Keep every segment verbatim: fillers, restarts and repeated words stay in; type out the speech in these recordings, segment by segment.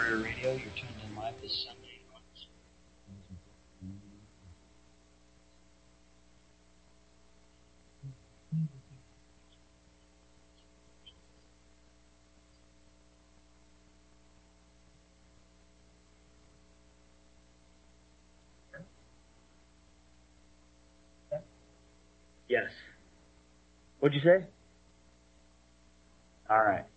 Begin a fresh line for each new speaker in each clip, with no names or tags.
Prayer Radio. You're tuned in live this Sunday. Yes. What'd you say? All right.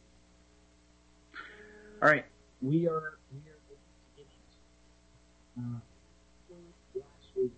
All right. We are we are going to get into uh, last week.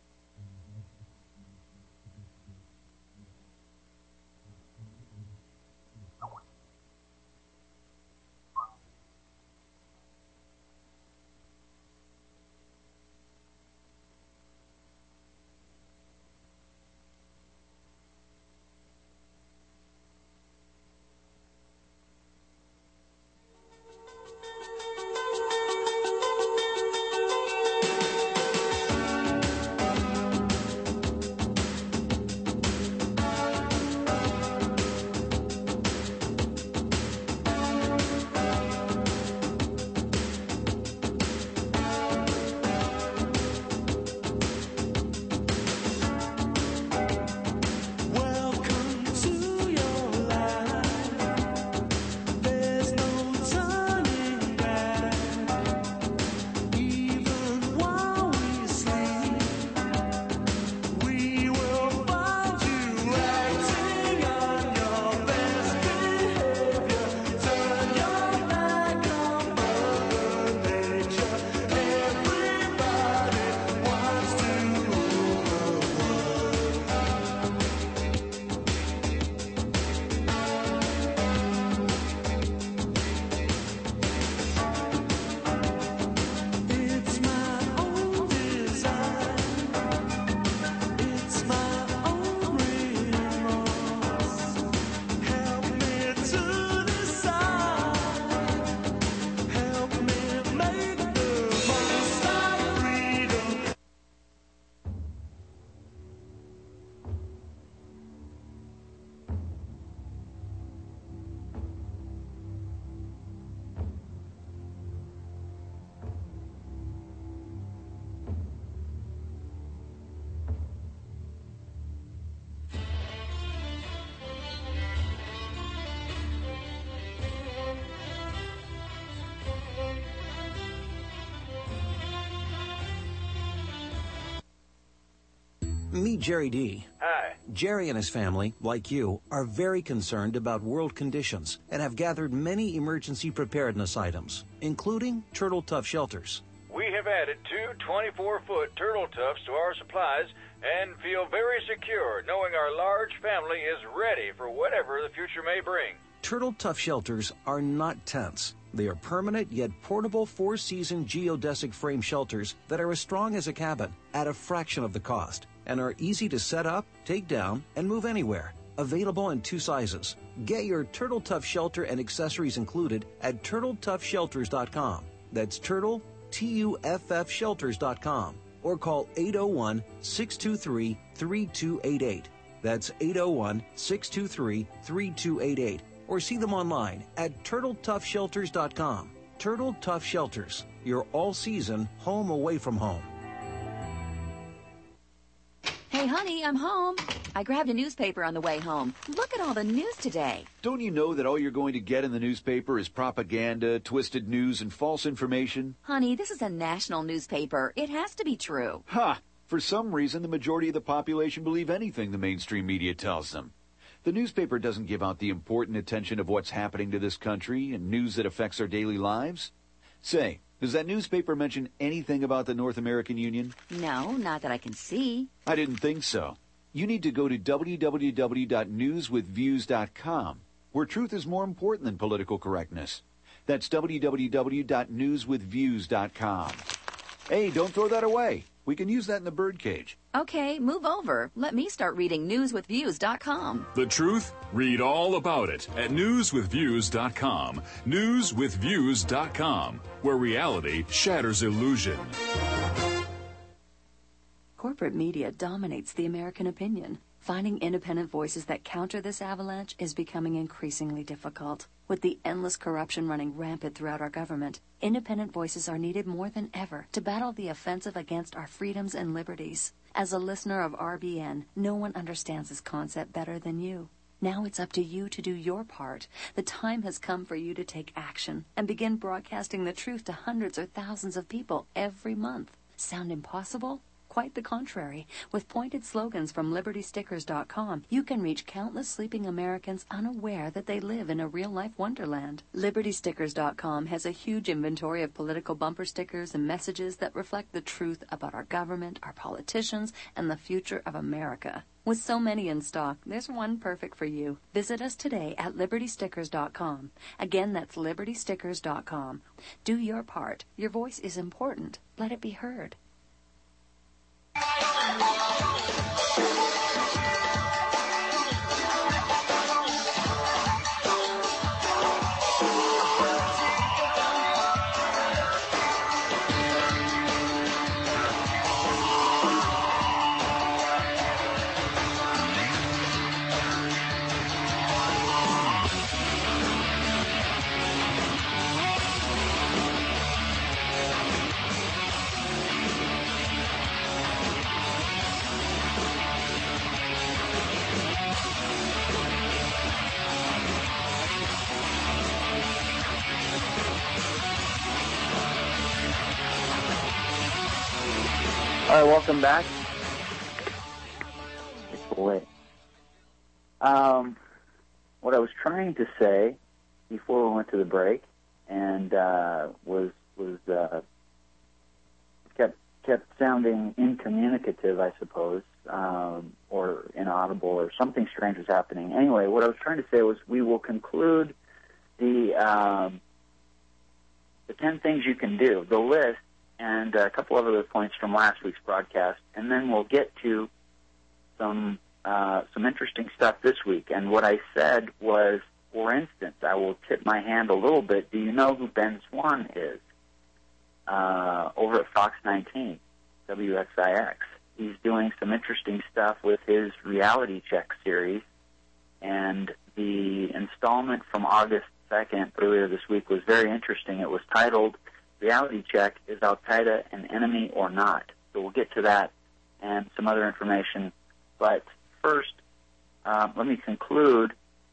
Meet Jerry D.
Hi.
Jerry and his family, like you, are very concerned about world conditions and have gathered many emergency preparedness items, including Turtle Tough shelters.
We have added two twenty-four foot Turtle Toughs to our supplies and feel very secure knowing our large family is ready for whatever the future may bring.
Turtle Tough shelters are not tents. They are permanent yet portable four-season geodesic frame shelters that are as strong as a cabin at a fraction of the cost and are easy to set up, take down, and move anywhere. Available in two sizes. Get your Turtle Tough shelter and accessories included at turtle tough shelters dot com. That's Turtle, T U F F shelters dot com. Or call eight oh one, six two three, three two eight eight. That's eight oh one, six two three, three two eight eight. Or see them online at turtle tough shelters dot com. Turtle Tough Shelters, your all-season home away from home.
Hey, honey, I'm home. I grabbed a newspaper on the way home. Look at all the news today.
Don't you know that all you're going to get in the newspaper is propaganda, twisted news, and false information?
Honey, this is a national newspaper. It has to be true.
Ha! For some reason, the majority of the population believe anything the mainstream media tells them. The newspaper doesn't give out the important attention of what's happening to this country and news that affects our daily lives. Say, does that newspaper mention anything about the North American Union?
No, not that I can see.
I didn't think so. You need to go to w w w dot news with views dot com, where truth is more important than political correctness. That's w w w dot news with views dot com. Hey, don't throw that away. We can use that in the birdcage.
Okay, move over. Let me start reading news with views dot com.
The truth? Read all about it at news with views dot com. news with views dot com, where reality shatters illusion.
Corporate media dominates the American opinion. Finding independent voices that counter this avalanche is becoming increasingly difficult. With the endless corruption running rampant throughout our government, independent voices are needed more than ever to battle the offensive against our freedoms and liberties. As a listener of R B N, no one understands this concept better than you. Now it's up to you to do your part. The time has come for you to take action and begin broadcasting the truth to hundreds or thousands of people every month. Sound impossible? Quite the contrary. With pointed slogans from Liberty Stickers dot com, you can reach countless sleeping Americans unaware that they live in a real-life wonderland. Liberty Stickers dot com has a huge inventory of political bumper stickers and messages that reflect the truth about our government, our politicians, and the future of America. With so many in stock, there's one perfect for you. Visit us today at Liberty Stickers dot com. Again, that's Liberty Stickers dot com. Do your part. Your voice is important. Let it be heard.
All right, welcome back. It's late. Um, what I was trying to say before we went to the break, and uh, was was uh, kept kept sounding incommunicative, I suppose, um, or inaudible, or something strange was happening. Anyway, what I was trying to say was we will conclude the um, the ten things you can do, the list, and a couple of other points from last week's broadcast, and then we'll get to some uh, some interesting stuff this week. And what I said was, for instance, I will tip my hand a little bit. Do you know who Ben Swan is? Uh, over at Fox nineteen, W X I X. He's doing some interesting stuff with his Reality Check series, and the installment from August second, earlier this week, was very interesting. It was titled Reality Check, Is Al-Qaeda an Enemy or Not? So we'll get to that and some other information. But first, uh, let me conclude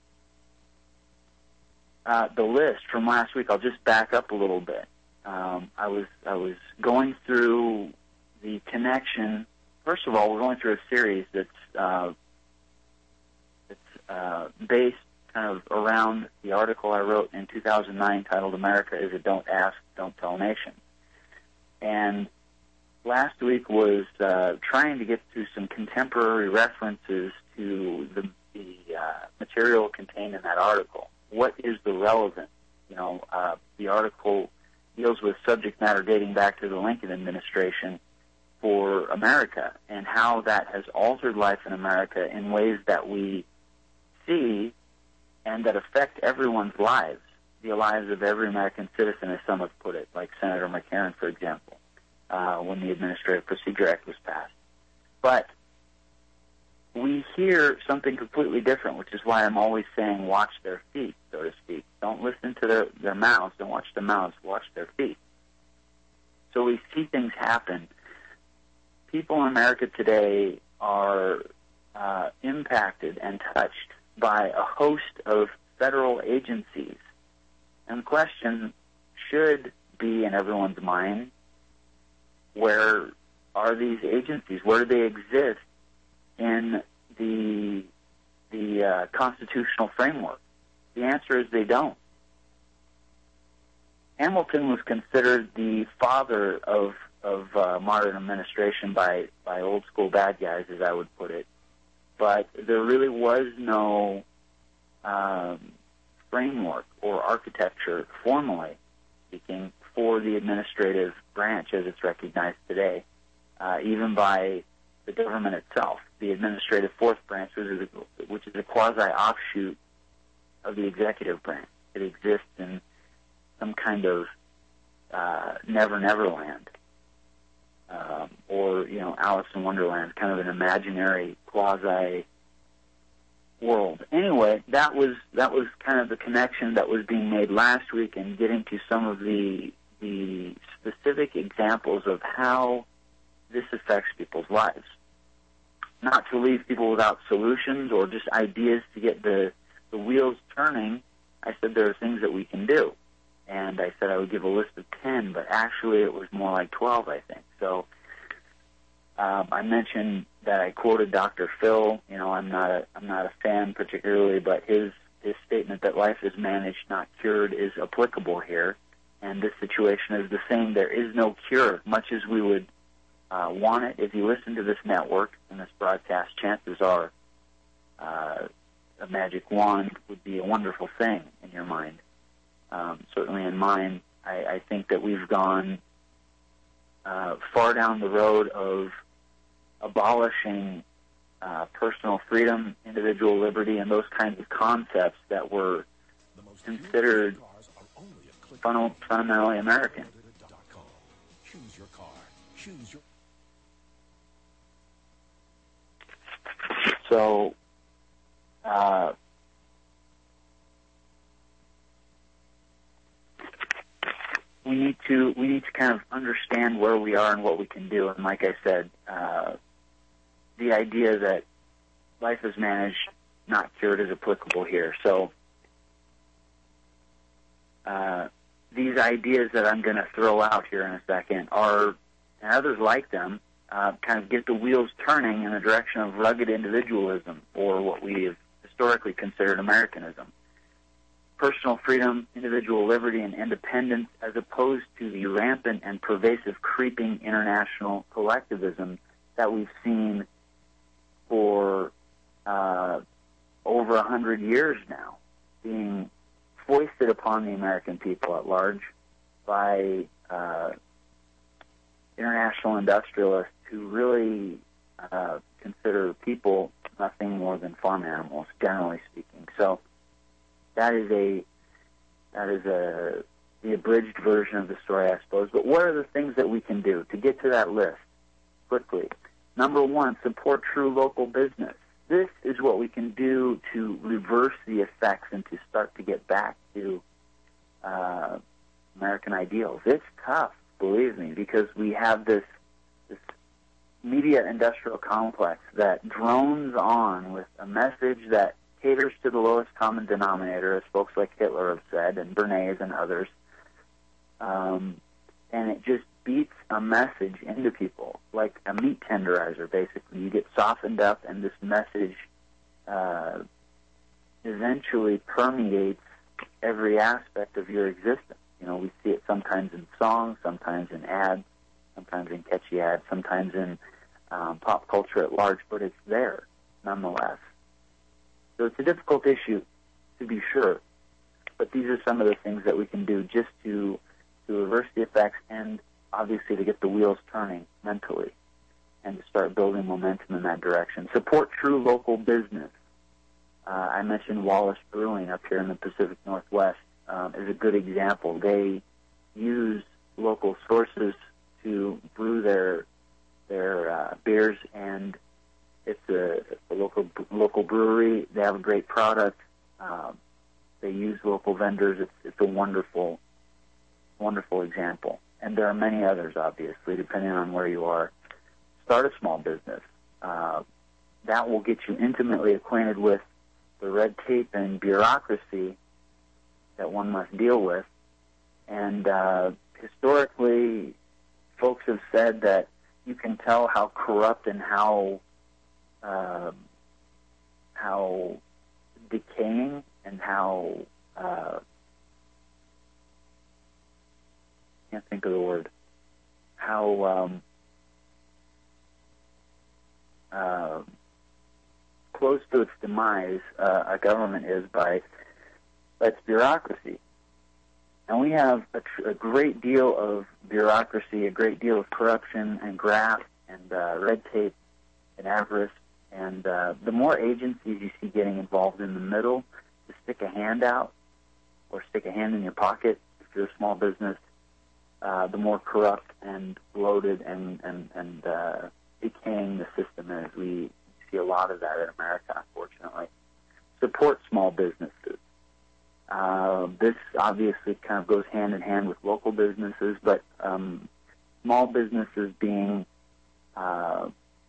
uh, the list from last week. I'll just back up a little bit. Um, I was I was going through the connection. First of all, we're going through a series that's uh, that's uh, based kind of around the article I wrote in two thousand nine titled America is a Don't Ask, Don't Tell Nation. And last week was uh, trying to get to some contemporary references to the, the uh, material contained in that article. What is the relevance? You know, uh, the article deals with subject matter dating back to the Lincoln administration for America and how that has altered life in America in ways that we see and that affect everyone's lives, the lives of every American citizen, as some have put it, like Senator McCarran, for example, uh, when the Administrative Procedure Act was passed. But we hear something completely different, which is why I'm always saying watch their feet, so to speak. Don't listen to their, their mouths. Don't watch the mouths. Watch their feet. So we see things happen. People in America today are uh, impacted and touched by a host of federal agencies. And the question should be in everyone's mind, where are these agencies? Where do they exist in the the uh, constitutional framework? The answer is they don't. Hamilton was considered the father of of uh, modern administration by, by old school bad guys, as I would put it. But there really was no um, framework or architecture, formally speaking, for the administrative branch as it's recognized today, uh, even by the government itself. The administrative fourth branch, which is a, which is a quasi-offshoot of the executive branch. It exists in some kind of uh, never-never land, um, or or, you know, Alice in Wonderland, kind of an imaginary quasi world. Anyway, that was that was kind of the connection that was being made last week, and getting to some of the the specific examples of how this affects people's lives. Not to leave people without solutions or just ideas to get the, the wheels turning. I said there are things that we can do. And I said I would give a list of ten, but actually it was more like twelve, I think. So um, I mentioned that I quoted Doctor Phil. You know, I'm not a, I'm not a fan particularly, but his, his statement that life is managed, not cured, is applicable here. And this situation is the same. There is no cure, much as we would uh, want it. If you listen to this network and this broadcast, chances are uh, a magic wand would be a wonderful thing in your mind. Um, certainly in mine, I, I think that we've gone uh, far down the road of abolishing uh, personal freedom, individual liberty, and those kinds of concepts that were considered fun- fundamentally American.
Choose your car. Choose your...
So, uh, we need to we need to kind of understand where we are and what we can do. And like I said, uh, the idea that life is managed, not cured, is applicable here. So uh, these ideas that I'm going to throw out here in a second are, and others like them, uh, kind of get the wheels turning in the direction of rugged individualism, or what we have historically considered Americanism. Personal freedom, individual liberty, and independence, as opposed to the rampant and pervasive creeping international collectivism that we've seen for uh, over a hundred years now, being foisted upon the American people at large by uh, international industrialists who really uh, consider people nothing more than farm animals, generally speaking. So that is a that is a the abridged version of the story, I suppose. But what are the things that we can do to get to that list quickly? Number one, support true local business. This is what we can do to reverse the effects and to start to get back to uh, American ideals. It's tough, believe me, because we have this this media industrial complex that drones on with a message that caters to the lowest common denominator, as folks like Hitler have said, and Bernays and others. Um, and it just beats a message into people, like a meat tenderizer, basically. You get softened up, and this message uh, eventually permeates every aspect of your existence. You know, we see it sometimes in songs, sometimes in ads, sometimes in catchy ads, sometimes in um, pop culture at large, but it's there nonetheless. So it's a difficult issue, to be sure, but these are some of the things that we can do just to to reverse the effects and obviously to get the wheels turning mentally and to start building momentum in that direction. Support true local business. Uh, I mentioned Wallace Brewing up here in the Pacific Northwest um, is a good example. They use local sources to brew their their uh, beers, and it's a, a local local brewery. They have a great product. Um, they use local vendors. It's, it's a wonderful, wonderful example. And there are many others, obviously, depending on where you are. Start a small business. Uh, that will get you intimately acquainted with the red tape and bureaucracy that one must deal with. And uh, historically, folks have said that you can tell how corrupt and how uh, how decaying and how uh, I can't think of the word how um, uh, close to its demise uh, a government is by its bureaucracy. And we have a, tr- a great deal of bureaucracy, a great deal of corruption and graft and uh, red tape and avarice. And uh, the more agencies you see getting involved in the middle to stick a hand out or stick a hand in your pocket if you're a small business, uh, the more corrupt and bloated and and and uh, decaying the system is. We see a lot of that in America, unfortunately. Support small businesses. Uh, this obviously kind of goes hand in hand with local businesses, but um, small businesses being, uh,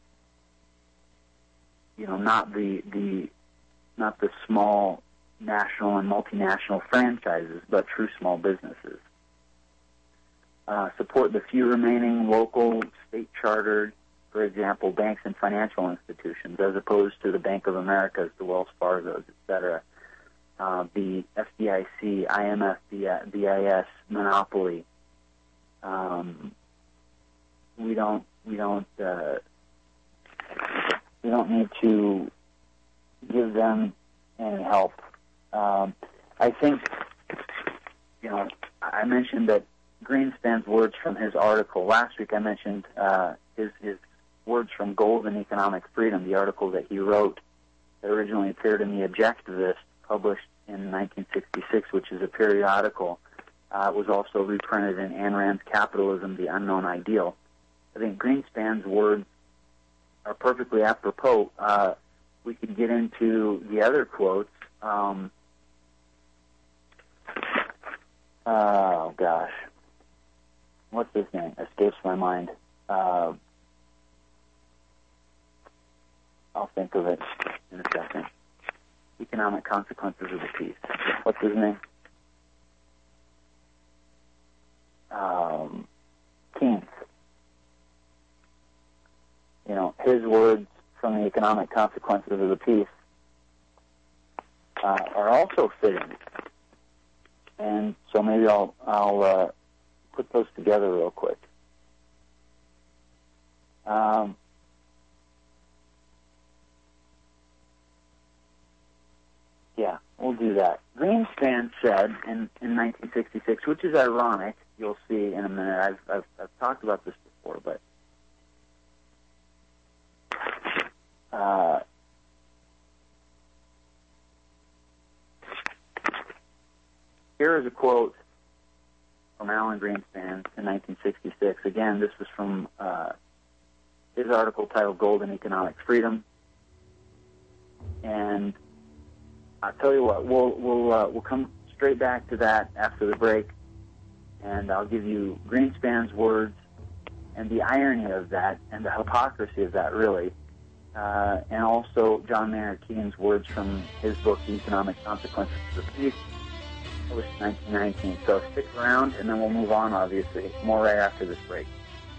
you know, not the the not the small national and multinational franchises, but true small businesses. Uh, support the few remaining local, state-chartered, for example, banks and financial institutions, as opposed to the Bank of Americas, the Wells Fargos, et cetera. Uh, the F D I C, I M F, B I S monopoly. Um, we don't, we don't, uh, we don't need to give them any help. Um, I think, you know, I mentioned that Greenspan's words from his article. Last week I mentioned uh, his, his words from Golden Economic Freedom, the article that he wrote that originally appeared in the Objectivist, published in nineteen sixty-six, which is a periodical. Uh, it was also reprinted in Ayn Rand's Capitalism, the Unknown Ideal. I think Greenspan's words are perfectly apropos. Uh, we could get into the other quotes. Um, oh, gosh. What's his name? Escapes my mind. Uh, I'll think of it in a second. Economic Consequences of the Peace. What's his name? Um, Keynes. You know, his words from the Economic Consequences of the Peace uh, are also fitting. And so maybe I'll, I'll uh, put those together real quick. Um, yeah, we'll do that. Greenspan said in, in nineteen sixty-six, which is ironic, you'll see in a minute. I've, I've, I've talked about this before, but uh, here is a quote from Alan Greenspan in nineteen sixty-six. Again, this was from uh, his article titled Golden Economic Freedom. And I'll tell you what, we'll we'll uh, we'll come straight back to that after the break, and I'll give you Greenspan's words and the irony of that and the hypocrisy of that, really, uh, and also John Maynard Keynes' words from his book, The Economic Consequences of Peace, published in nineteen nineteen. So stick around, and then we'll move on, obviously. More right after this break.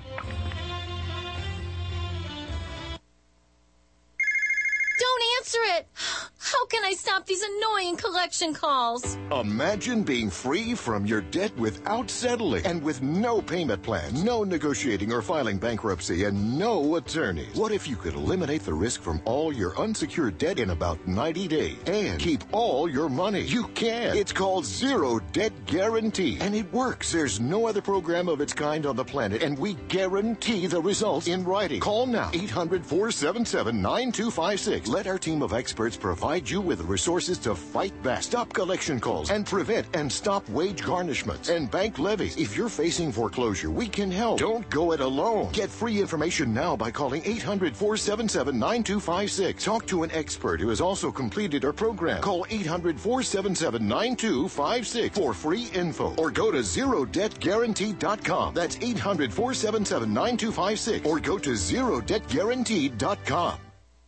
Don't answer it! How can I stop these annoying collection calls?
Imagine being free from your debt without settling and with no payment plan, no negotiating or filing bankruptcy, and no attorneys. What if you could eliminate the risk from all your unsecured debt in about ninety days and keep all your money? You can. It's called Zero Debt Guarantee, and it works. There's no other program of its kind on the planet, and we guarantee the results in writing. Call now, eight hundred, four seven seven, nine two five six. Let our team of experts provide you with the resources to fight back, stop collection calls, and prevent and stop wage garnishments and bank levies. If you're facing foreclosure, we can help. Don't go it alone. Get free information now by calling eight hundred, four seven seven, nine two five six. Talk to an expert who has also completed our program. Call eight hundred, four seven seven, nine two five six for free info, or go to zero debt guarantee dot com. That's eight hundred, four seven seven, nine two five six, or go to zero debt guarantee dot com.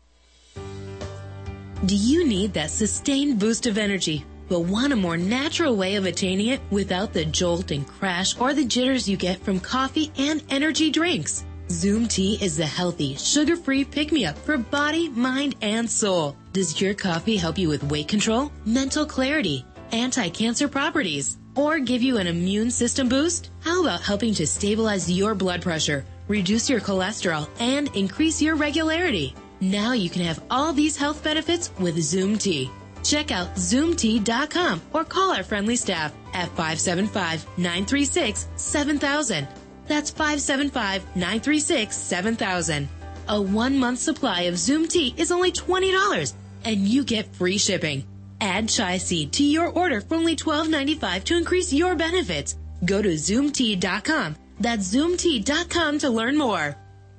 Do you need that sustained boost of energy, but want a more natural way of attaining it without the jolt and crash or the jitters you get from coffee and energy drinks? Zoom Tea is the healthy, sugar-free pick-me-up for body, mind, and soul. Does your coffee help you with weight control, mental clarity, anti-cancer properties, or give you an immune system boost? How about helping to stabilize your blood pressure, reduce your cholesterol, and increase your regularity? Now you can have all these health benefits with Zoom Tea. Check out zoom tea dot com or call our friendly staff at five seven five, nine three six, seven thousand. That's five seven five, nine three six, seven thousand. A one-month supply of Zoom Tea is only twenty dollars, and you get free shipping. Add Chai Seed to your order for only twelve ninety-five to increase your benefits. Go to zoom tea dot com. That's zoom tea dot com to learn more.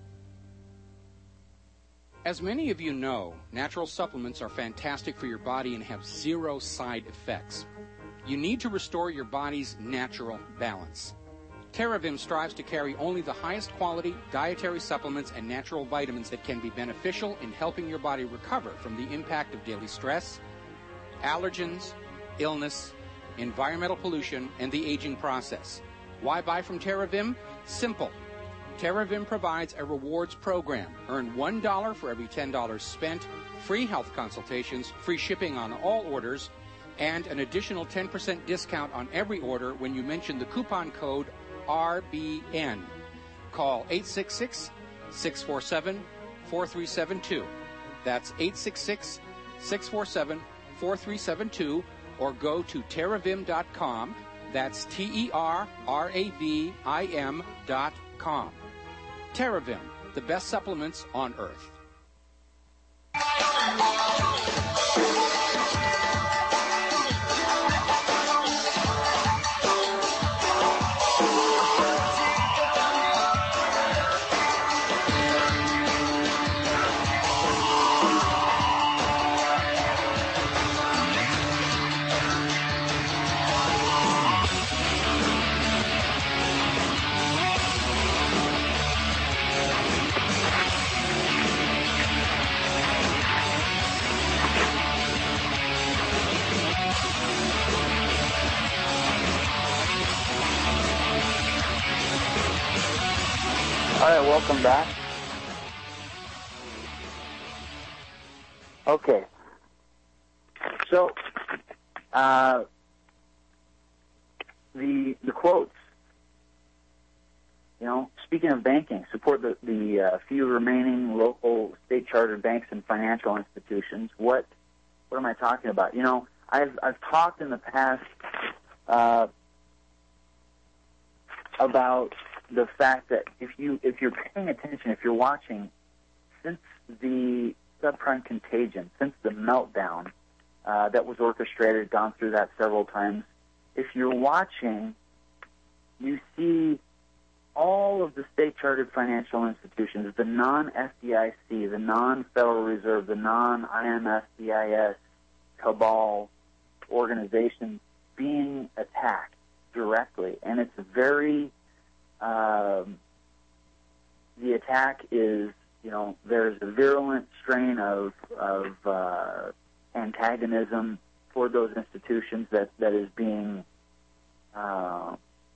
As many of you know, natural supplements are fantastic for your body and have zero side effects. You need to restore your body's natural balance. TerraVim strives to carry only the highest quality dietary supplements and natural vitamins that can be beneficial in helping your body recover from the impact of daily stress, allergens, illness, environmental pollution, and the aging process. Why buy from TerraVim? Simple. TerraVim provides a rewards program. Earn one dollar for every ten dollars spent, free health consultations, free shipping on all orders, and an additional ten percent discount on every order when you mention the coupon code R B N. Call eight six six, six four seven, four three seven two. That's eight six six, six four seven, four three seven two, or go to terravim dot com. That's T E R R A V I M dot com. TerraVim, the best supplements on earth.
All right, welcome back. Okay. So, uh, the the quotes. You know, speaking of banking, support the the uh, few remaining local state-chartered banks and financial institutions. What what am I talking about? You know, I've I've talked in the past uh, about the fact that if you if you're paying attention, if you're watching, since the subprime contagion, since the meltdown uh, that was orchestrated, gone through that several times, if you're watching, you see all of the state-chartered financial institutions, the non-F D I C, the non-Federal Reserve, the non-I M F B I S cabal organizations being attacked directly, and it's very Um, the attack is, you know, there's a virulent strain of, of uh, antagonism for those institutions that, that is being uh,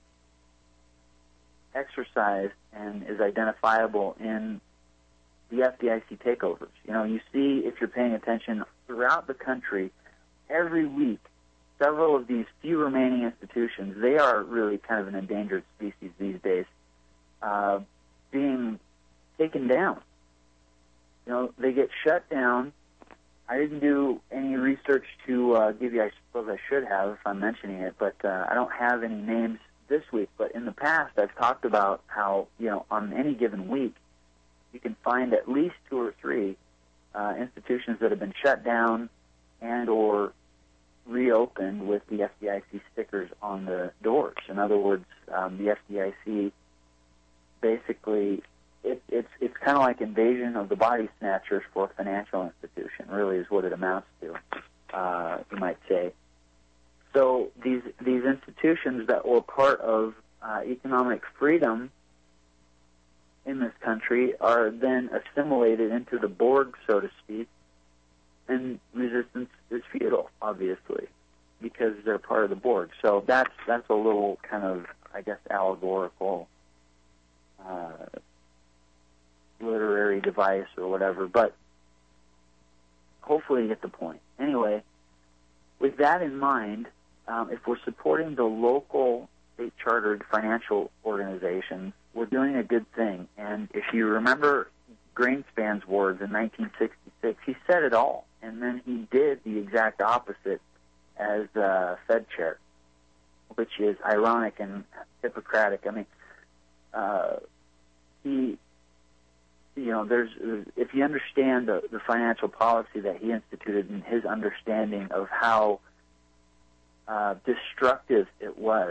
exercised and is identifiable in the F D I C takeovers. You know, you see, if you're paying attention, throughout the country, every week, several of these few remaining institutions, they are really kind of an endangered species these days, uh, being taken down. You know, they get shut down. I didn't do any research to uh, give you, I suppose I should have if I'm mentioning it, but uh, I don't have any names this week. But in the past, I've talked about how, you know, on any given week, you can find at least two or three uh, institutions that have been shut down and or reopened with the F D I C stickers on the doors. In other words, um, the F D I C basically, it, it's it's kind of like invasion of the body snatchers for a financial institution, really is what it amounts to, uh, you might say. So these these institutions that were part of uh, economic freedom in this country are then assimilated into the Borg, so to speak, and resistance is futile, obviously, because they're part of the Borg. So that's that's a little kind of, I guess, allegorical uh, literary device or whatever. But hopefully you get the point. Anyway, with that in mind, um, if we're supporting the local state-chartered financial organizations, we're doing a good thing. And if you remember Greenspan's words in nineteen sixty-six, he said it all. And then he did the exact opposite as uh, Fed chair, which is ironic and Hippocratic. I mean, uh, he, you know, there's if you understand the, the financial policy that he instituted and his understanding of how uh, destructive it was,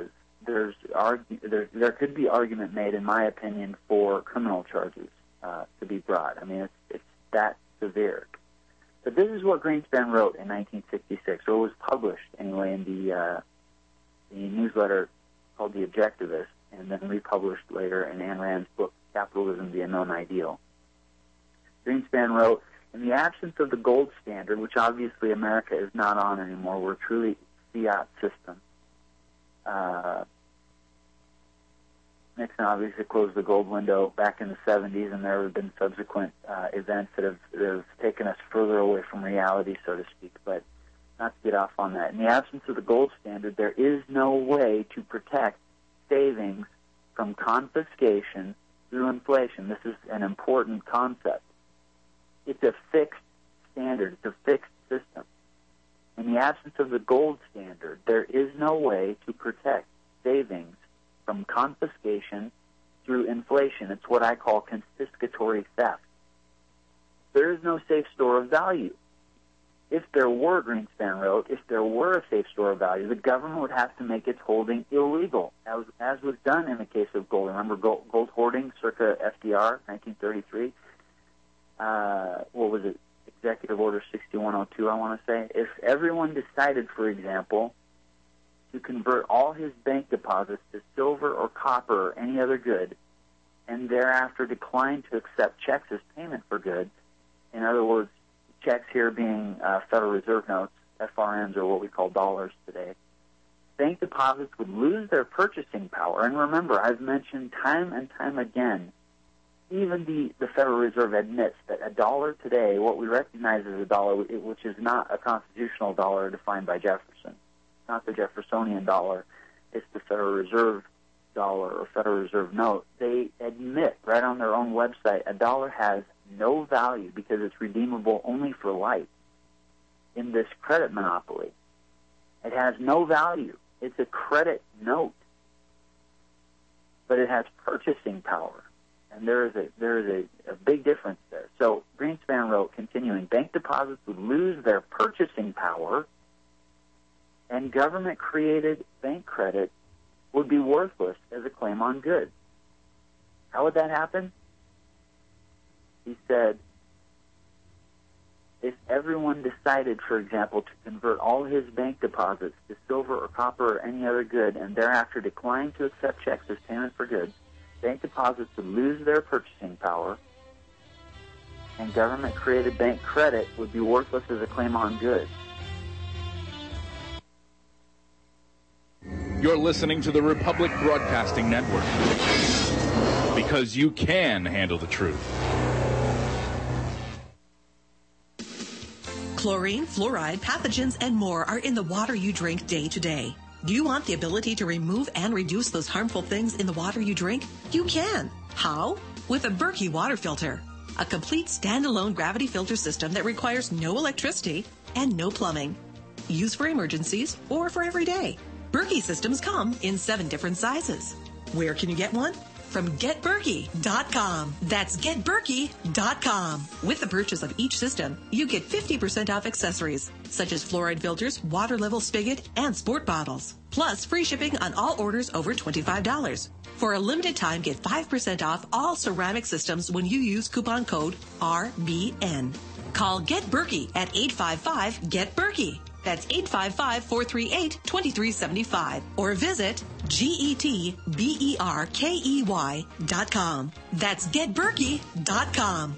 there's argu- there, there could be argument made, in my opinion, for criminal charges uh, to be brought. I mean, it's, it's that severe. But this is what Greenspan wrote in nineteen sixty-six, or was published anyway in the uh, the newsletter called The Objectivist, and then republished later in Ayn Rand's book, Capitalism, the Unknown Ideal. Greenspan wrote, in the absence of the gold standard, which obviously America is not on anymore, we're truly fiat system. Uh, Nixon obviously closed the gold window back in the seventies, and there have been subsequent uh, events that have, that have taken us further away from reality, so to speak. But not to get off on that. In the absence of the gold standard, there is no way to protect savings from confiscation through inflation. This is an important concept. It's a fixed standard. It's a fixed system. In the absence of the gold standard, there is no way to protect savings from confiscation through inflation. It's what I call confiscatory theft. There is no safe store of value. If there were, Greenspan wrote, if there were a safe store of value, the government would have to make its holding illegal, as, as was done in the case of gold. Remember gold, gold hoarding circa F D R, nineteen thirty-three? Uh, what was it? Executive Order sixty-one oh two, I want to say. If everyone decided, for example, to convert all his bank deposits to silver or copper or any other good, and thereafter decline to accept checks as payment for goods, in other words, checks here being uh, Federal Reserve notes, F R Ms, or what we call dollars today, bank deposits would lose their purchasing power. And remember, I've mentioned time and time again, even the, the Federal Reserve admits that a dollar today, what we recognize as a dollar, which is not a constitutional dollar defined by Jefferson, not the Jeffersonian dollar, it's the Federal Reserve dollar or Federal Reserve note, they admit right on their own website a dollar has no value because it's redeemable only for life in this credit monopoly. It has no value. It's a credit note, but it has purchasing power. And there is a there is a, a big difference there. So Greenspan wrote, continuing, bank deposits would lose their purchasing power, and government-created bank credit would be worthless as a claim on goods. How would that happen? He said, if everyone decided, for example, to convert all his bank deposits to silver or copper or any other good, and thereafter decline to accept checks as payment for goods, bank deposits would lose their purchasing power, and government-created bank credit would be worthless as a claim on goods.
You're listening to the Republic Broadcasting Network, because you can handle the truth.
Chlorine, fluoride, pathogens, and more are in the water you drink day to day. Do you want the ability to remove and reduce those harmful things in the water you drink? You can. How? With a Berkey water filter. A complete standalone gravity filter system that requires no electricity and no plumbing. Used for emergencies or for every day. Berkey systems come in seven different sizes. Where can you get one? From get berkey dot com. That's get berkey dot com. With the purchase of each system, you get fifty percent off accessories, such as fluoride filters, water level spigot, and sport bottles. Plus, free shipping on all orders over twenty-five dollars. For a limited time, get five percent off all ceramic systems when you use coupon code R B N. Call Get Berkey at eight five five, get berkey. That's eight five five, four three eight, two three seven five. Or visit G E T B E R K E Y dot com. That's get berkey dot com.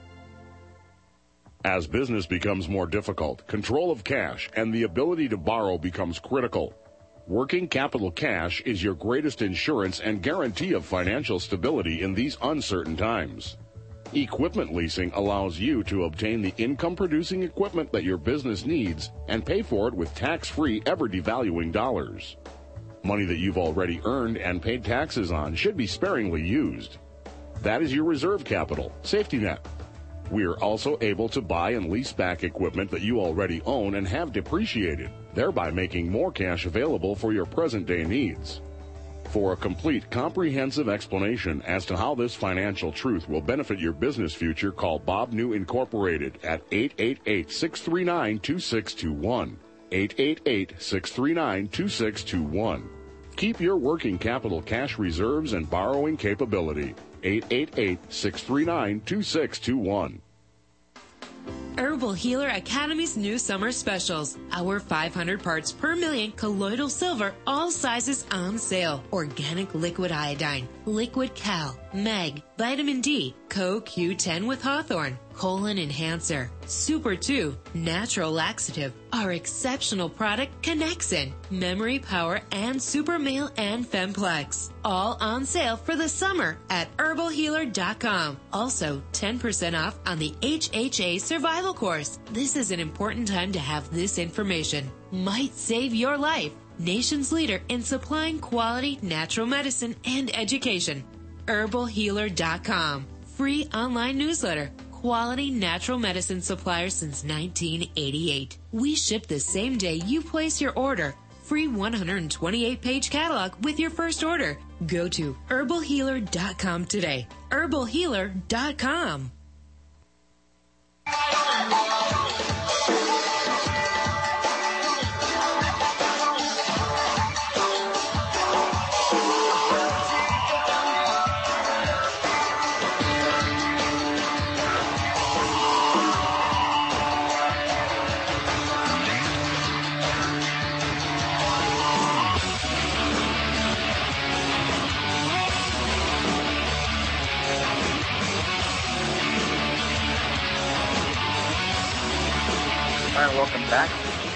As business becomes more difficult, control of cash and the ability to borrow becomes critical. Working capital cash is your greatest insurance and guarantee of financial stability in these uncertain times. Equipment leasing allows you to obtain the income-producing equipment that your business needs and pay for it with tax-free, ever-devaluing dollars. Money that you've already earned and paid taxes on should be sparingly used. That is your reserve capital, safety net. We're also able to buy and lease back equipment that you already own and have depreciated, thereby making more cash available for your present-day needs. For a complete, comprehensive explanation as to how this financial truth will benefit your business future, call Bob New Incorporated at eight eight eight, six three nine, two six two one. eight eight eight, six three nine, two six two one. Keep your working capital cash reserves and borrowing capability. eight eight eight, six three nine, two six two one.
Herbal Healer Academy's new summer specials. Our five hundred parts per million colloidal silver, all sizes on sale. Organic liquid iodine, liquid cal, mag, vitamin D, Co Q ten with Hawthorne, colon enhancer, Super two, natural laxative, our exceptional product Connexin, memory power, and Super Male and Femplex. All on sale for the summer at herbal healer dot com. Also, ten percent off on the H H A Survival Course. This is an important time to have this information. Might save your life. Nation's leader in supplying quality natural medicine and education. herbal healer dot com. Free online newsletter. Quality natural medicine supplier since nineteen eighty-eight. We ship the same day you place your order. Free one hundred twenty-eight page catalog with your first order. Go to herbal healer dot com today. herbal healer dot com.
All right, welcome back.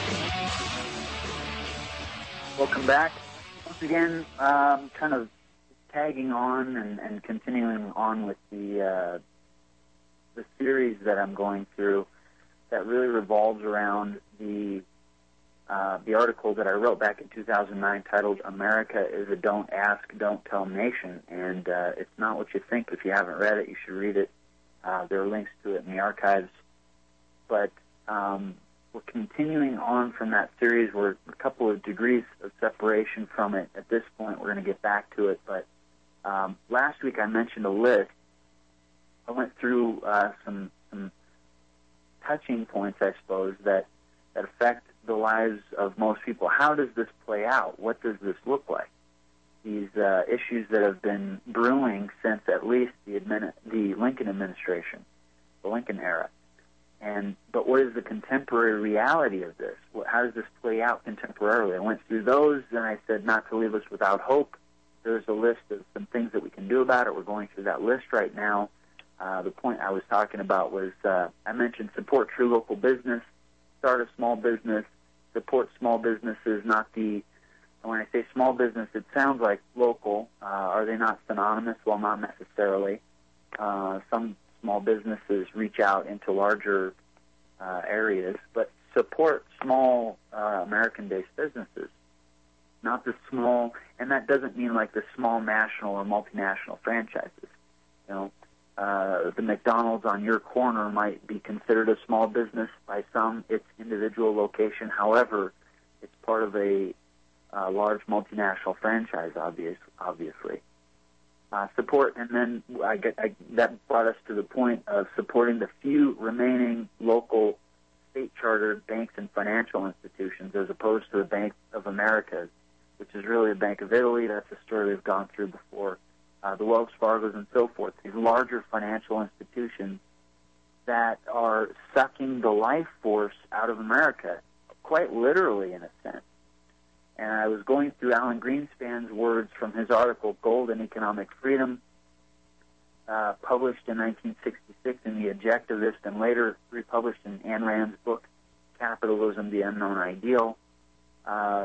Welcome back. Once again, um, kind of tagging on and, and continuing on with the uh, the series that I'm going through that really revolves around the uh, the article that I wrote back in two thousand nine titled "America is a Don't Ask, Don't Tell Nation," and uh, it's not what you think. If you haven't read it, you should read it. Uh, there are links to it in the archives. But um, we're continuing on from that series. We're a couple of degrees of separation from it at this point. We're going to get back to it. But um, last week I mentioned a list. I went through uh, some, some touching points, I suppose, that, that affect the lives of most people. How does this play out? What does this look like? These uh, issues that have been brewing since at least the, admin- the Lincoln administration, the Lincoln era. And but what is the contemporary reality of this? How does this play out contemporarily? I went through those, and I said not to leave us without hope. There's a list of some things that we can do about it. We're going through that list right now. Uh, the point I was talking about was uh, I mentioned support true local business, start a small business, support small businesses, not the, when I say small business, it sounds like local. Uh, are they not synonymous? Well, not necessarily. Uh, some small businesses reach out into larger uh, areas, but support small uh, American-based businesses, not the small, and that doesn't mean like the small national or multinational franchises. You know, uh, the McDonald's on your corner might be considered a small business by some, its individual location. However, it's part of a uh, large multinational franchise, obvious, obviously. Uh, support, and then I get, I, that brought us to the point of supporting the few remaining local state-chartered banks and financial institutions as opposed to the Bank of America, which is really the Bank of Italy. That's a story we've gone through before. Uh, the Wells Fargos and so forth, these larger financial institutions that are sucking the life force out of America, quite literally in a sense. And I was going through Alan Greenspan's words from his article, Gold and Economic Freedom, uh, published in nineteen sixty-six in The Objectivist and later republished in Ayn Rand's book, Capitalism, the Unknown Ideal. Uh,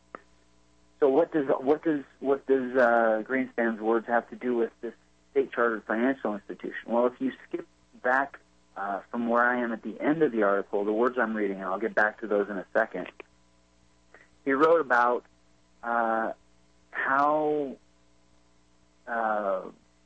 so what does what does what does uh, Greenspan's words have to do with this state-chartered financial institution? Well, if you skip back uh, from where I am at the end of the article, the words I'm reading, and I'll get back to those in a second. He wrote about uh, how uh,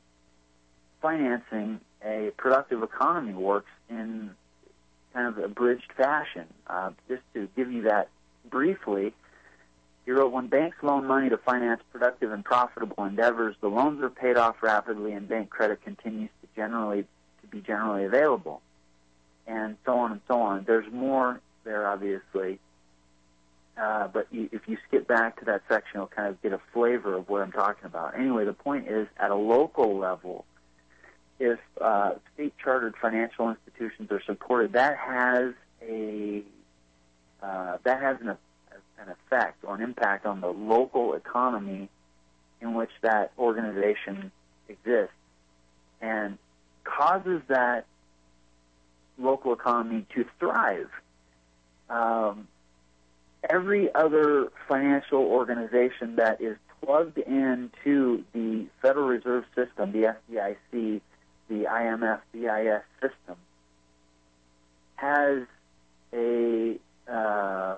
financing a productive economy works in kind of a abridged fashion. Uh, just to give you that briefly, he wrote, when banks loan money to finance productive and profitable endeavors, the loans are paid off rapidly and bank credit continues to generally to be generally available, and so on and so on. There's more there, obviously. Uh, but you, if you skip back to that section, you'll kind of get a flavor of what I'm talking about. Anyway, the point is, at a local level, if uh, state-chartered financial institutions are supported, that has a uh, that has an, an effect or an impact on the local economy in which that organization exists, and causes that local economy to thrive. Um, every other financial organization that is plugged into the Federal Reserve System, the F D I C, the I M F B I S system, has a uh,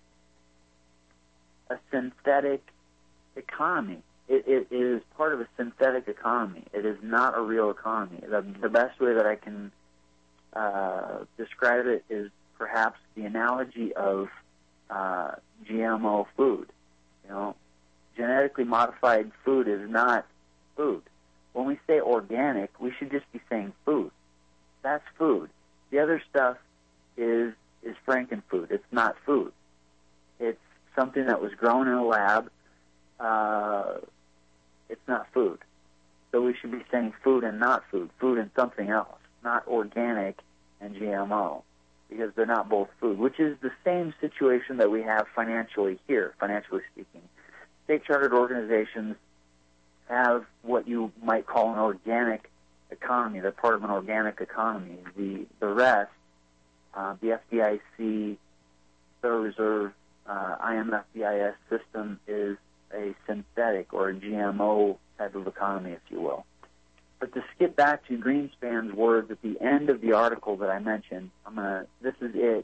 a synthetic economy. It, it is part of a synthetic economy. It is not a real economy. The, the best way that I can uh, describe it is perhaps the analogy of uh, G M O food. You know, genetically modified food is not food. When we say organic, we should just be saying food. That's food. The other stuff is is frankenfood. It's not food. It's something that was grown in a lab. Uh, it's not food. So we should be saying food and not food, food and something else, not organic and G M O, because they're not both food, which is the same situation that we have financially here, financially speaking. State-chartered organizations have what you might call an organic economy. They're part of an organic economy. The the rest, uh, the F D I C, Federal Reserve, uh, I M F B I S system is a synthetic or a G M O type of economy, if you will. But to skip back to Greenspan's words at the end of the article that I mentioned, I'm gonna. This is it,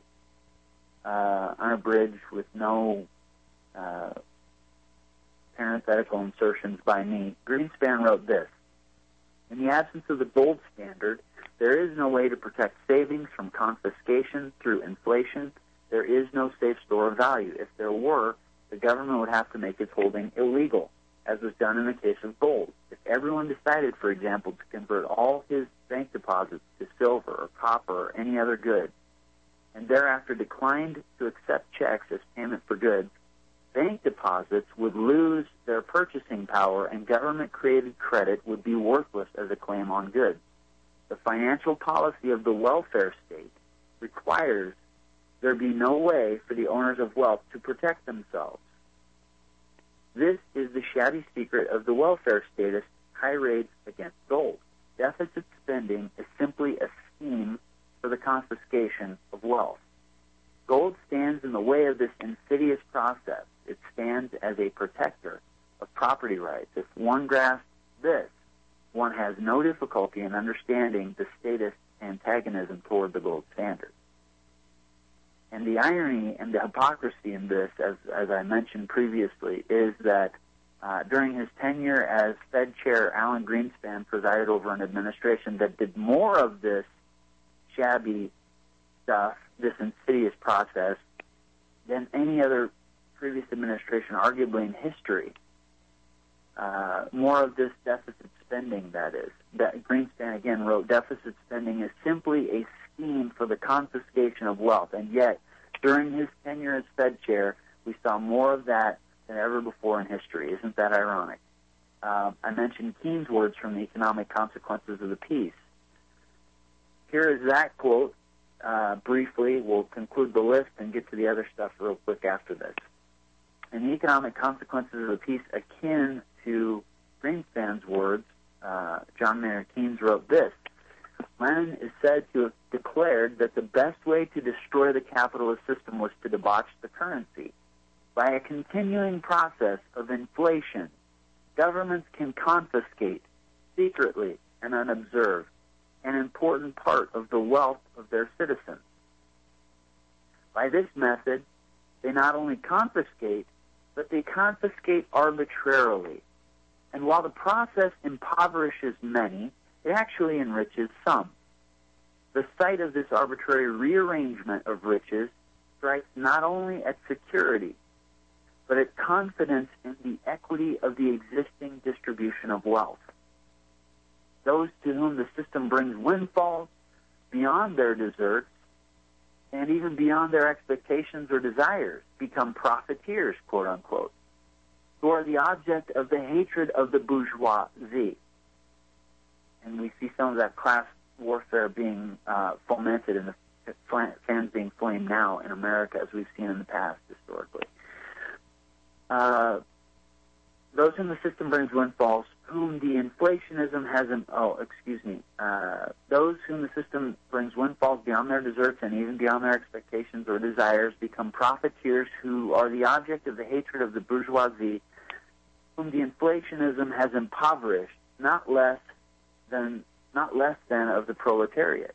uh, unabridged with no uh, parenthetical insertions by me. Greenspan wrote this: in the absence of the gold standard, there is no way to protect savings from confiscation through inflation. There is no safe store of value. If there were, the government would have to make its holding illegal, as was done in the case of gold. If everyone decided, for example, to convert all his bank deposits to silver or copper or any other good, and thereafter declined to accept checks as payment for goods, bank deposits would lose their purchasing power and government-created credit would be worthless as a claim on goods. The financial policy of the welfare state requires there be no way for the owners of wealth to protect themselves. This is the shabby secret of the welfare statist tirades against gold. Deficit spending is simply a scheme for the confiscation of wealth. Gold stands in the way of this insidious process. It stands as a protector of property rights. If one grasps this, one has no difficulty in understanding the statist antagonism toward the gold standard. And the irony and the hypocrisy in this, as, as I mentioned previously, is that uh, during his tenure as Fed Chair, Alan Greenspan presided over an administration that did more of this shabby stuff, this insidious process, than any other previous administration, arguably in history. Uh, more of this deficit spending, that is. That Greenspan, again, wrote, deficit spending is simply a scheme for the confiscation of wealth, and yet during his tenure as Fed Chair, we saw more of that than ever before in history. Isn't that ironic? Uh, I mentioned Keynes' words from the Economic Consequences of the Peace. Here is that quote. Uh, briefly, we'll conclude the list and get to the other stuff real quick after this. In the Economic Consequences of the Peace, akin to Greenspan's words, uh, John Maynard Keynes wrote this: Lenin is said to have declared that the best way to destroy the capitalist system was to debauch the currency. By a continuing process of inflation, governments can confiscate, secretly and unobserved, an important part of the wealth of their citizens. By this method, they not only confiscate, but they confiscate arbitrarily. And while the process impoverishes many, it actually enriches some. The sight of this arbitrary rearrangement of riches strikes not only at security, but at confidence in the equity of the existing distribution of wealth. Those to whom the system brings windfalls beyond their deserts and even beyond their expectations or desires, become profiteers, quote unquote, who are the object of the hatred of the bourgeoisie. And we see some of that class warfare being uh, fomented and the fans being flamed now in America, as we've seen in the past historically. Uh, those whom the system brings windfalls, whom the inflationism hasn't, oh, excuse me, uh, those whom the system brings windfalls beyond their deserts and even beyond their expectations or desires become profiteers who are the object of the hatred of the bourgeoisie, whom the inflationism has impoverished, not less than, not less than of the proletariat.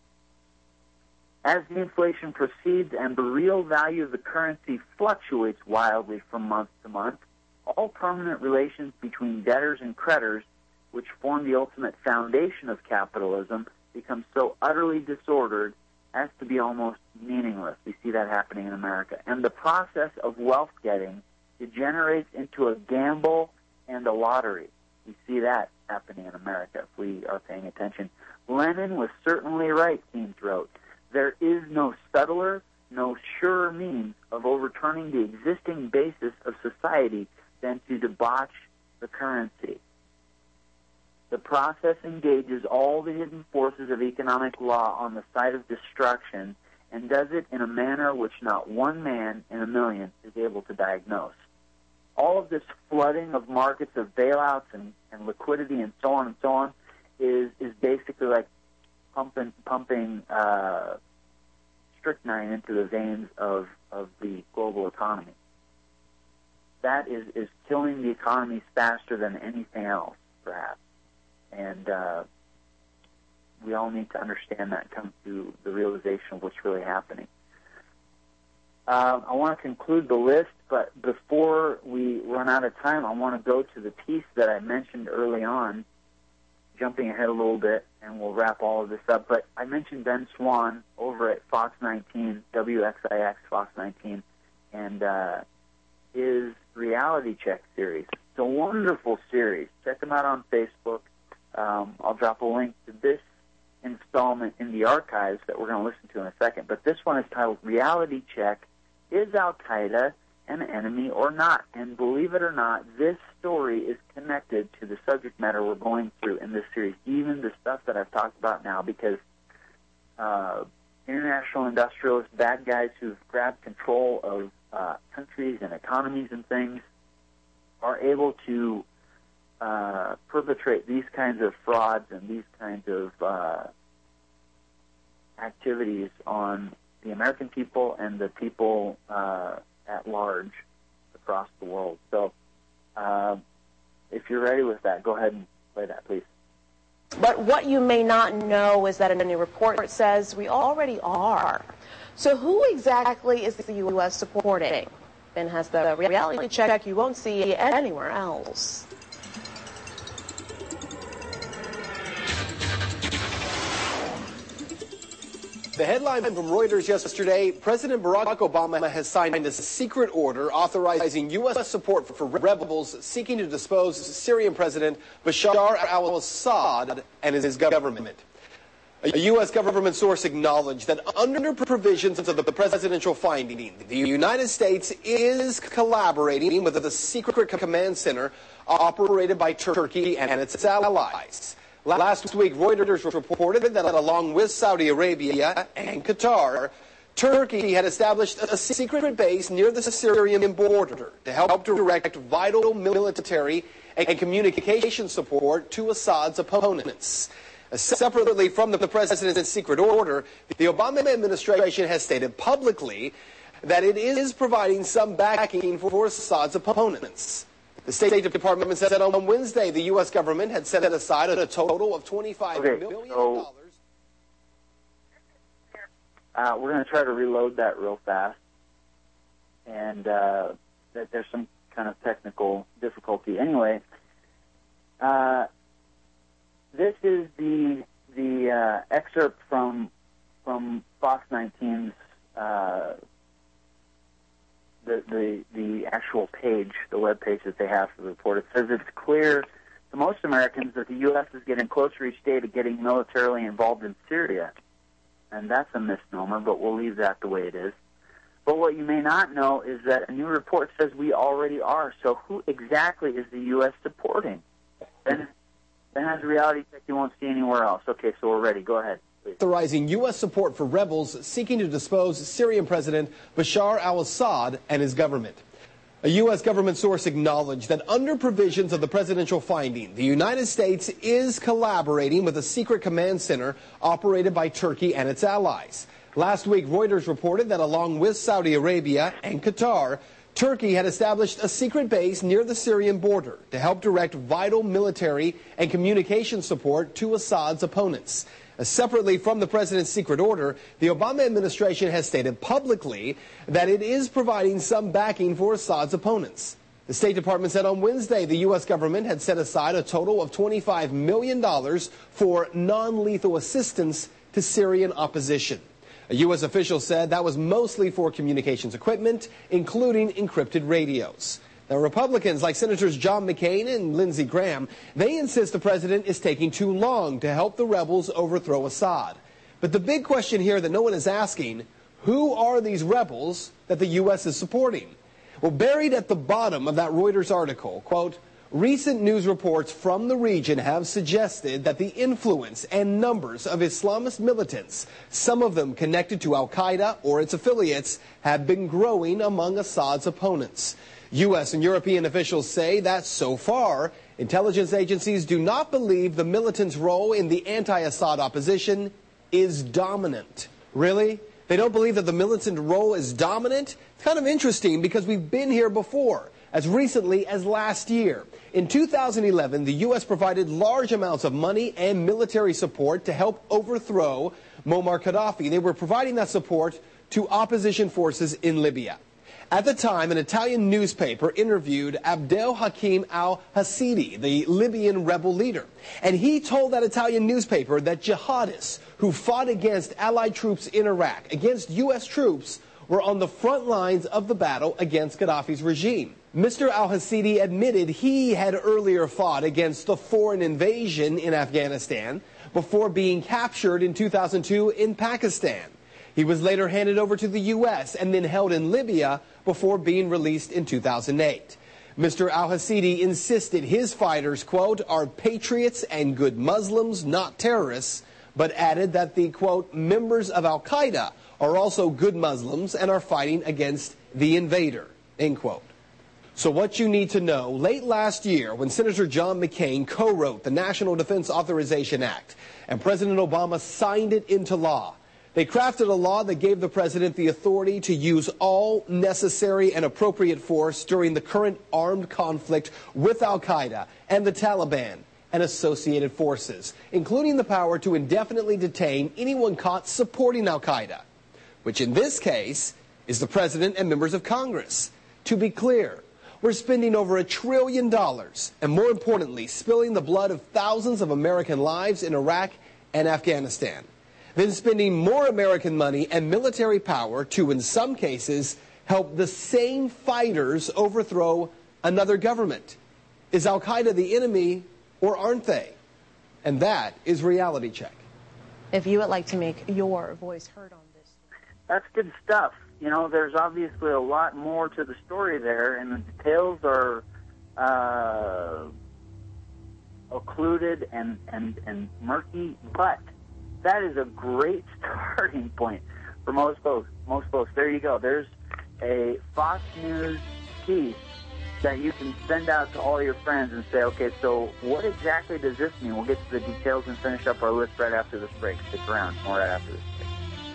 As the inflation proceeds and the real value of the currency fluctuates wildly from month to month, all permanent relations between debtors and creditors, which form the ultimate foundation of capitalism, become so utterly disordered as to be almost meaningless. We see that happening in America. And the process of wealth getting degenerates into a gamble and a lottery. We see that happening in America if we are paying attention. Lenin was certainly right, Keynes wrote. There is no subtler, no surer means of overturning the existing basis of society than to debauch the currency. The process engages all the hidden forces of economic law on the side of destruction and does it in a manner which not one man in a million is able to diagnose. All of this flooding of markets of bailouts and, and liquidity and so on and so on is, is basically like pumping, pumping uh, strychnine into the veins of, of the global economy. That is, is killing the economies faster than anything else, perhaps. And uh, we all need to understand that and come to the realization of what's really happening. Uh, I want to conclude the list, but before we run out of time, I want to go to the piece that I mentioned early on, jumping ahead a little bit, and we'll wrap all of this up. But I mentioned Ben Swan over at Fox nineteen, W X I X, Fox nineteen, and uh, his Reality Check series. It's a wonderful series. Check them out on Facebook. Um, I'll drop a link to this installment in the archives that we're going to listen to in a second. But this one is titled Reality Check, Is Al-Qaeda an Enemy or Not? And believe it or not, this story is connected to the subject matter we're going through in this series, even the stuff that I've talked about now, because uh, international industrialists, bad guys who've grabbed control of uh, countries and economies and things, are able to uh, perpetrate these kinds of frauds and these kinds of uh, activities on the American people and the people uh, at large across the world. So uh, if you're ready with that, go ahead and play that, please.
But what you may not know is that a new report says we already are. So who exactly is the U S supporting? Ben has the reality check you won't see anywhere else.
The headline from Reuters yesterday, President Barack Obama has signed a secret order authorizing U S support for rebels seeking to dispose Syrian President Bashar al-Assad and his government. A U S government source acknowledged that under provisions of the presidential finding, the United States is collaborating with the secret command center operated by Turkey and its allies. Last week, Reuters reported that along with Saudi Arabia and Qatar, Turkey had established a secret base near the Syrian border to help direct vital military and communication support to Assad's opponents. Separately from the president's secret order, the Obama administration has stated publicly that it is providing some backing for Assad's opponents. The State Department said on Wednesday the U S government had set aside a total of twenty-five
okay,
million
So,
dollars.
uh, we're going to try to reload that real fast, and uh, that there's some kind of technical difficulty. Anyway, uh, this is the the uh, excerpt from from Fox nineteen's. Uh, The, the the actual page, the web page that they have for the report. It says it's clear to most Americans that the U S is getting closer each day to getting militarily involved in Syria. and that's a misnomer, but we'll leave that the way it is. But what you may not know is that a new report says we already are. So who exactly is the U S supporting? Then, then has a reality check you won't see anywhere else. Okay, so we're ready. Go ahead.
Authorizing U S support for rebels seeking to dispose Syrian President Bashar al-Assad and his government. A U S government source acknowledged that under provisions of the presidential finding, the United States is collaborating with a secret command center operated by Turkey and its allies. Last week, Reuters reported that along with Saudi Arabia and Qatar, Turkey had established a secret base near the Syrian border to help direct vital military and communication support to Assad's opponents. Separately from the president's secret order, the Obama administration has stated publicly that it is providing some backing for Assad's opponents. The State Department said on Wednesday the U S government had set aside a total of twenty-five million dollars for non-lethal assistance to Syrian opposition. A U S official said that was mostly for communications equipment, including encrypted radios. Now, Republicans like Senators John McCain and Lindsey Graham, they insist the president is taking too long to help the rebels overthrow Assad. But the big question here that no one is asking, who are these rebels that the U S is supporting? Well, buried at the bottom of that Reuters article, quote, recent news reports from the region have suggested that the influence and numbers of Islamist militants, some of them connected to al-Qaeda or its affiliates, have been growing among Assad's opponents. U S and European officials say that so far, intelligence agencies do not believe the militants' role in the anti-Assad opposition is dominant. Really? They don't believe that the militant role is dominant? It's kind of interesting because we've been here before, as recently as last year. In two thousand eleven, the U S provided large amounts of money and military support to help overthrow Muammar Gaddafi. They were providing that support to opposition forces in Libya. At the time, an Italian newspaper interviewed Abdel Hakim al-Hasidi, the Libyan rebel leader. And he told that Italian newspaper that jihadists who fought against Allied troops in Iraq, against U S troops, were on the front lines of the battle against Gaddafi's regime. Mister al-Hasidi admitted he had earlier fought against the foreign invasion in Afghanistan before being captured in two thousand two in Pakistan. He was later handed over to the U S and then held in Libya before being released in two thousand eight. Mister al-Hasidi insisted his fighters, quote, are patriots and good Muslims, not terrorists, but added that the, quote, members of al-Qaeda are also good Muslims and are fighting against the invader, end quote. So what you need to know, late last year when Senator John McCain co-wrote the National Defense Authorization Act and President Obama signed it into law, they crafted a law that gave the president the authority to use all necessary and appropriate force during the current armed conflict with al-Qaeda and the Taliban and associated forces, including the power to indefinitely detain anyone caught supporting al-Qaeda, which in this case is the president and members of Congress. To be clear, we're spending over a trillion dollars and, more importantly, spilling the blood of thousands of American lives in Iraq and Afghanistan. Then spending more American money and military power to, in some cases, help the same fighters overthrow another government. Is al-Qaeda the enemy or aren't they? And that is Reality Check.
If you would like to make your voice heard on this.
That's good stuff. You know, there's obviously a lot more to the story there, and the details are uh, occluded and, and, and murky, but that is a great starting point for most folks. Most folks. There you go. There's a Fox News piece that you can send out to all your friends and say, okay, so what exactly does this mean? We'll get to the details and finish up our list right after this break. Stick around. More right after this break.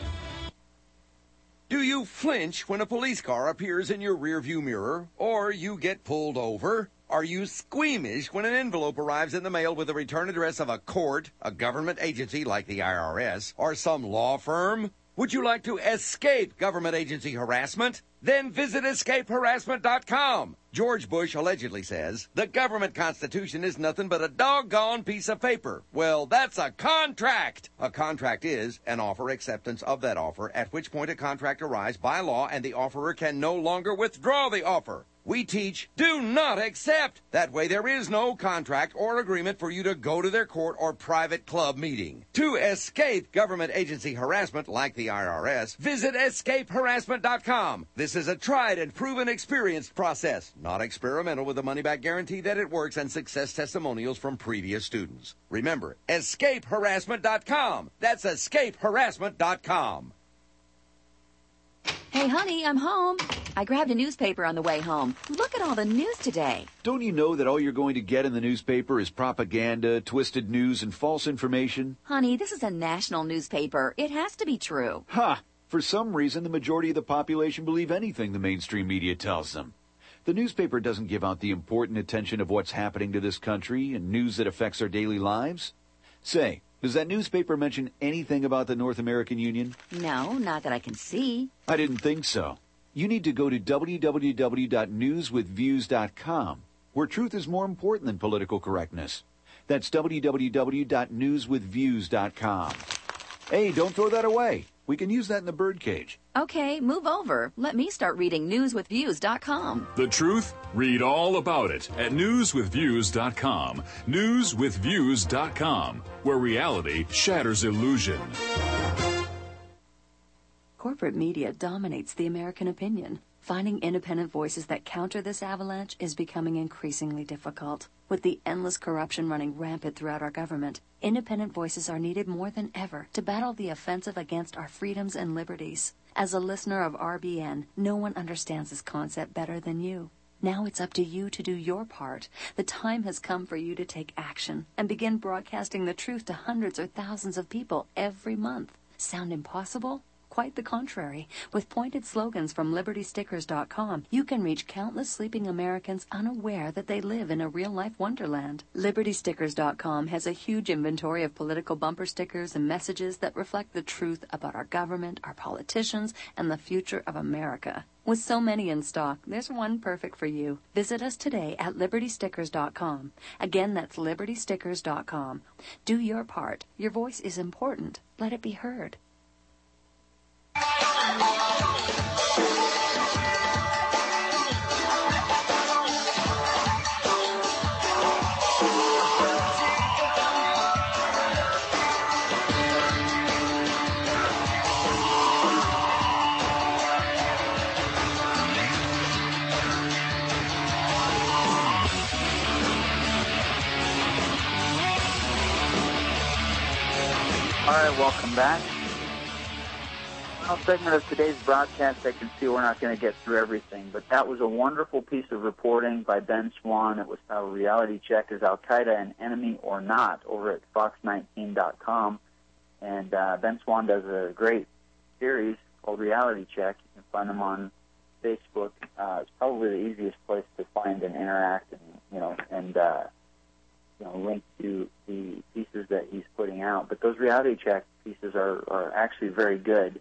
Do you flinch when a police car appears in your rearview mirror or you get pulled over? Are you squeamish when an envelope arrives in the mail with the return address of a court, a government agency like the I R S, or some law firm? Would you like to escape government agency harassment? Then visit escape harassment dot com. George Bush allegedly says the government constitution is nothing but a doggone piece of paper. Well, that's a contract. A contract is an offer acceptance of that offer, at which point a contract arrives by law and the offerer can no longer withdraw the offer. We teach do not accept. That way there is no contract or agreement for you to go to their court or private club meeting. To escape government agency harassment like the I R S, visit escape harassment dot com. This is a tried and proven experienced process, not experimental, with a money-back guarantee that it works and success testimonials from previous students. Remember, escape harassment dot com. That's escape harassment dot com.
Hey, honey, I'm home. I grabbed a newspaper on the way home. Look at all the news today.
Don't you know that all you're going to get in the newspaper is propaganda, twisted news, and false information?
Honey, this is a national newspaper. It has to be true.
Ha! For some reason, the majority of the population believe anything the mainstream media tells them. The newspaper doesn't give out the important attention of what's happening to this country and news that affects our daily lives. Say, does that newspaper mention anything about the North American Union?
No, not that I can see.
I didn't think so. You need to go to w w w dot news with views dot com, where truth is more important than political correctness. That's w w w dot news with views dot com. Hey, don't throw that away. We can use that in the birdcage.
Okay, move over. Let me start reading news with views dot com.
The truth? Read all about it at news with views dot com. news with views dot com, where reality shatters illusion.
Corporate media dominates the American opinion. Finding independent voices that counter this avalanche is becoming increasingly difficult. With the endless corruption running rampant throughout our government, independent voices are needed more than ever to battle the offensive against our freedoms and liberties. As a listener of R B N, no one understands this concept better than you. Now it's up to you to do your part. The time has come for you to take action and begin broadcasting the truth to hundreds or thousands of people every month. Sound impossible? Quite the contrary. With pointed slogans from liberty stickers dot com, you can reach countless sleeping Americans unaware that they live in a real-life wonderland. liberty stickers dot com has a huge inventory of political bumper stickers and messages that reflect the truth about our government, our politicians, and the future of America. With so many in stock, there's one perfect for you. Visit us today at liberty stickers dot com. Again, that's liberty stickers dot com. Do your part. Your voice is important. Let it be heard.
All right, welcome back. Final segment of today's broadcast. I can see we're not going to get through everything, but that was a wonderful piece of reporting by Ben Swann. It was titled Reality Check, Is Al-Qaeda an Enemy or Not, over at fox nineteen dot com. And uh, Ben Swann does a great series called Reality Check. You can find them on Facebook. Uh, it's probably the easiest place to find and interact and, you know, and, uh, you know, link to the pieces that he's putting out. But those Reality Check pieces are, are actually very good.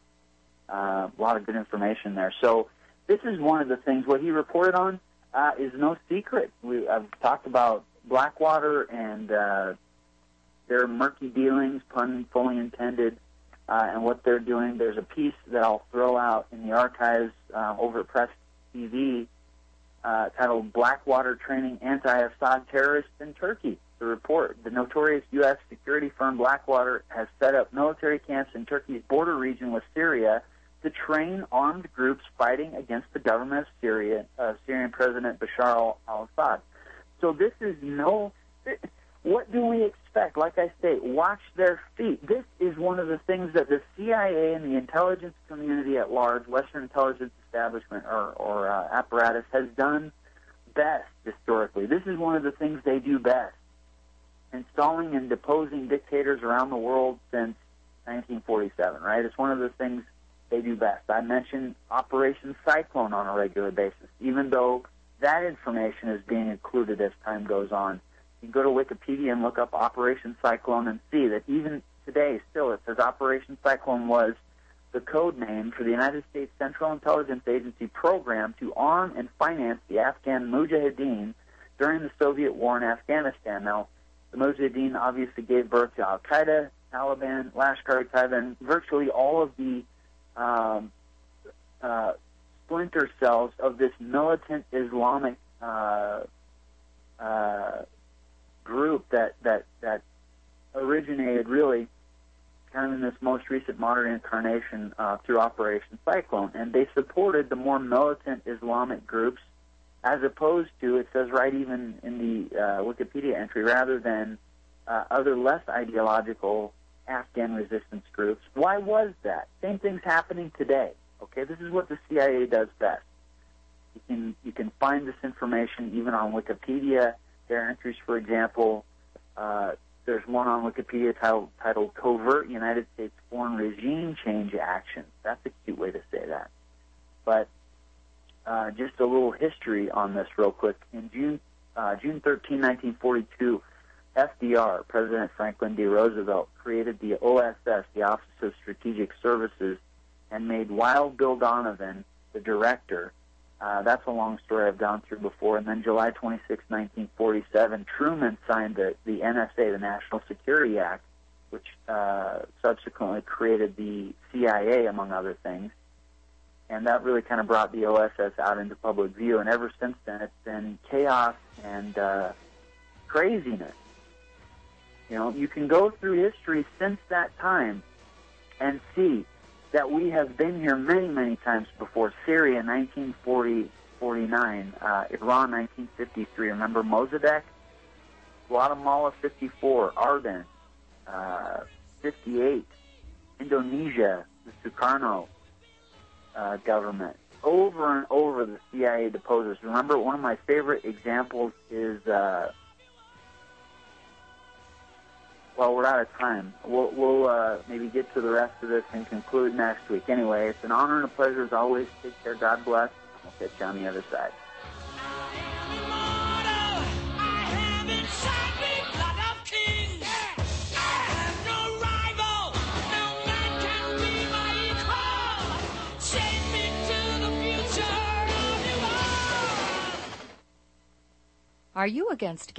Uh, a lot of good information there. So this is one of the things, what he reported on uh, is no secret. We, I've talked about Blackwater and uh, their murky dealings, pun fully intended, uh, and what they're doing. There's a piece that I'll throw out in the archives uh, over at Press T V uh, titled Blackwater Training Anti-Assad Terrorists in Turkey. The report, the notorious U S security firm Blackwater has set up military camps in Turkey's border region with Syria to train armed groups fighting against the government of Syria, uh, Syrian President Bashar al-Assad. So this is no, what do we expect? Like I say, watch their feet. This is one of the things that the C I A and the intelligence community at large, Western intelligence establishment or, or uh, apparatus, has done best historically. This is one of the things they do best. Installing and deposing dictators around the world since nineteen forty-seven, right? It's one of the things they do best. I mention Operation Cyclone on a regular basis, even though that information is being included as time goes on. You can go to Wikipedia and look up Operation Cyclone and see that even today, still, it says Operation Cyclone was the code name for the United States Central Intelligence Agency program to arm and finance the Afghan Mujahideen during the Soviet war in Afghanistan. Now, the Mujahideen obviously gave birth to Al-Qaeda, Taliban, Lashkar-e-Taiba, and virtually all of the um, uh, splinter cells of this militant Islamic uh, uh, group that, that, that originated really kind of in this most recent modern incarnation uh, through Operation Cyclone. And they supported the more militant Islamic groups as opposed to, it says right even in the uh, Wikipedia entry, rather than uh, other less ideological Afghan resistance groups. Why was that? Same thing's happening today. Okay, this is what the C I A does best. You can you can find this information even on Wikipedia. There are entries, for example, uh, there's one on Wikipedia titled, titled Covert United States Foreign Regime Change Action. That's a cute way to say that. But uh, just a little history on this real quick. In June uh, June thirteenth, nineteen forty-two, F D R, President Franklin D. Roosevelt, created the O S S, the Office of Strategic Services, and made Wild Bill Donovan the director. Uh, that's a long story I've gone through before. And then July twenty-sixth, nineteen forty-seven, Truman signed the, the N S A, the National Security Act, which uh, subsequently created the C I A, among other things. And that really kind of brought the O S S out into public view. And ever since then, it's been chaos and uh, craziness. You know, you can go through history since that time and see that we have been here many, many times before. Syria, nineteen forty, forty-nine, uh, Iran, nineteen fifty-three. Remember Mossadegh? Guatemala, fifty-four. Arden, uh, fifty-eight. Indonesia, the Sukarno uh, government. Over and over, the C I A deposes. Remember, one of my favorite examples is... Uh, Well, we're out of time. We'll, we'll uh, maybe get to the rest of this and conclude next week. Anyway, it's an honor and a pleasure as always. Take care. God bless. I'll catch you on the other side.
Are you against